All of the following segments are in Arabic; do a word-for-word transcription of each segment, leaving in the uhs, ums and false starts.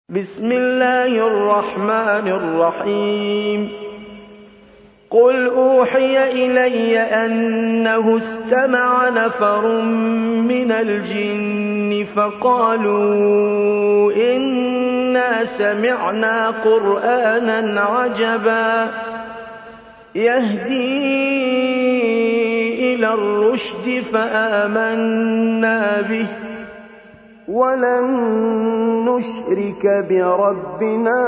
بسم الله الرحمن الرحيم قل أوحي إلي أنه استمع نفر من الجن فقالوا إنا سمعنا قرآنا عجبا يهدي إلى الرشد فآمنا به ولن نشرك بربنا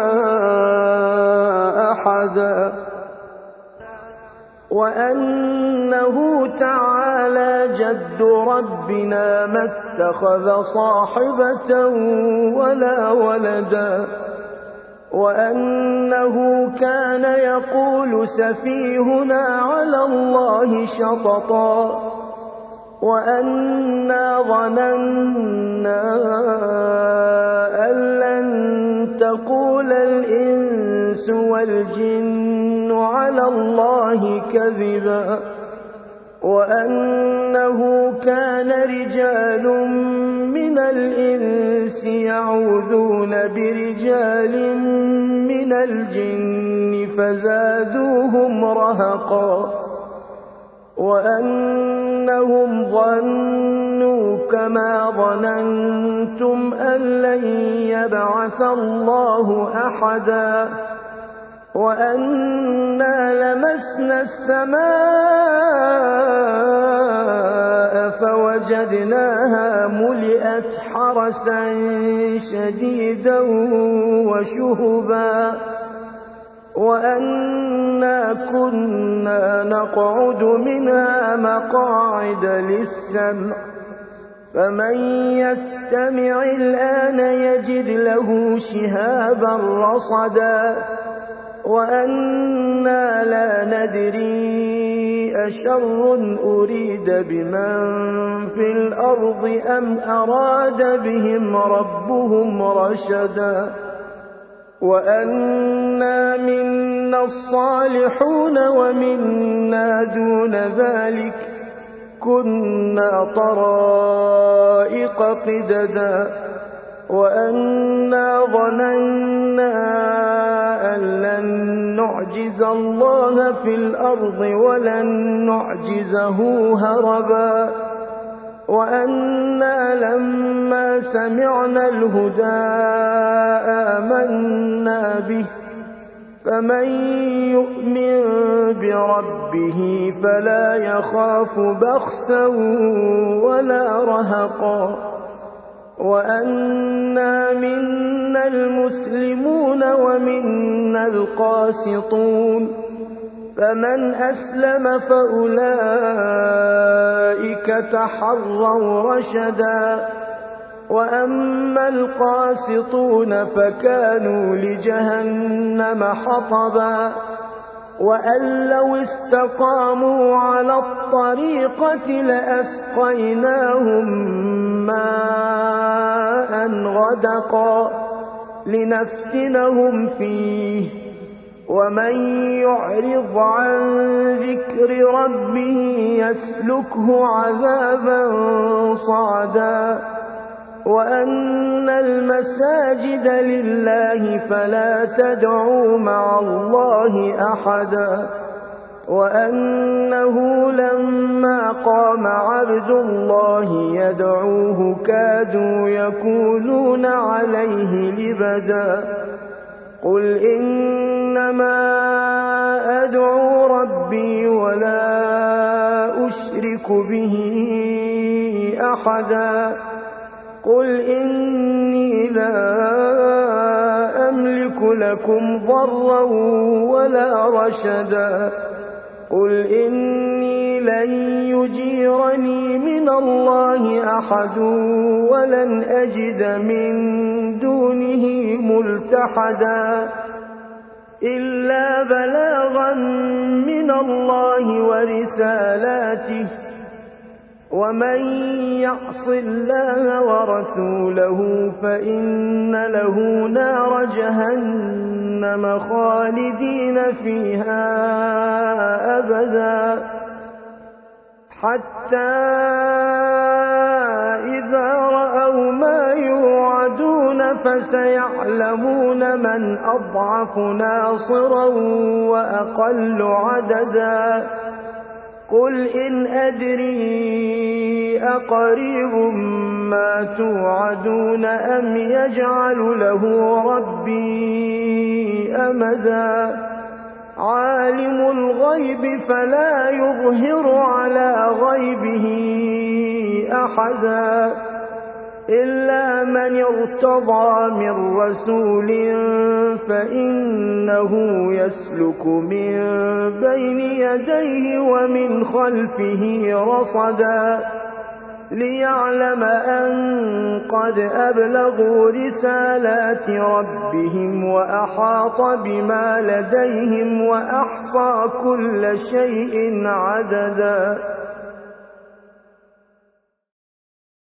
أحدا وأنه تعالى جد ربنا ما اتخذ صاحبة ولا ولدا وأنه كان يقول سفيهنا على الله شططا وأنا ظننا أن لن تقول الإنس والجن على الله كذبا وأنه كان رجال من الإنس يعوذون برجال من الجن فزادوهم رهقا وأنهم ظنوا كما ظننتم أن لن يبعث الله أحدا وأنا لمسنا السماء فوجدناها ملئت حرسا شديدا وشهبا وأنا كنا نقعد منها مقاعد للسمع فمن يستمع الآن يجد له شهابا رصدا وأنا لا ندري أشر أريد بمن في الأرض أم أراد بهم ربهم رشدا وأنا منا الصالحون ومنا دون ذلك كنا طرائق قددا وأنا ظننا أن لن نعجز الله في الأرض ولن نعجزه هربا وأنا لما سمعنا الهدى آمنا به فمن يؤمن بربه فلا يخاف بخسا ولا رهقا وأنا منا المسلمون ومنا القاسطون فمن أسلم فأولئك تحروا رشدا وأما القاسطون فكانوا لجهنم حطبا وأن لو استقاموا على الطريقة لأسقيناهم ماء غدقا لنفتنهم فيه ومن يعرض عن ذكر ربه يسلكه عذابا صعدا وأن المساجد لله فلا تدعوا مع الله أحدا وأنه لما قام عبد الله يدعوه كادوا يكونون عليه لبدا قل إنما أدعو ربي ولا أشرك به أحدا قل إني لا أملك لكم ضرا ولا رشدا قل إني لن يجيرني من الله أحد ولن أجد من دونه ملتحدا إلا بلاغا من الله ورسالاته ومن يعص الله ورسوله فإن له نار جهنم خالدين فيها أبدا حتى إذا رأوا ما يوعدون فسيعلمون من أضعف ناصرا وأقل عددا قل إن أدري أقريب ما توعدون أم يجعل له ربي أمدا عالم الغيب فلا يظهر على غيبه أحدا إلا من ارتضى من رسول فإنه يسلك من بين يديه ومن خلفه رصدا ليعلم أن قد أبلغوا رسالات ربهم وأحاط بما لديهم وأحصى كل شيء عددا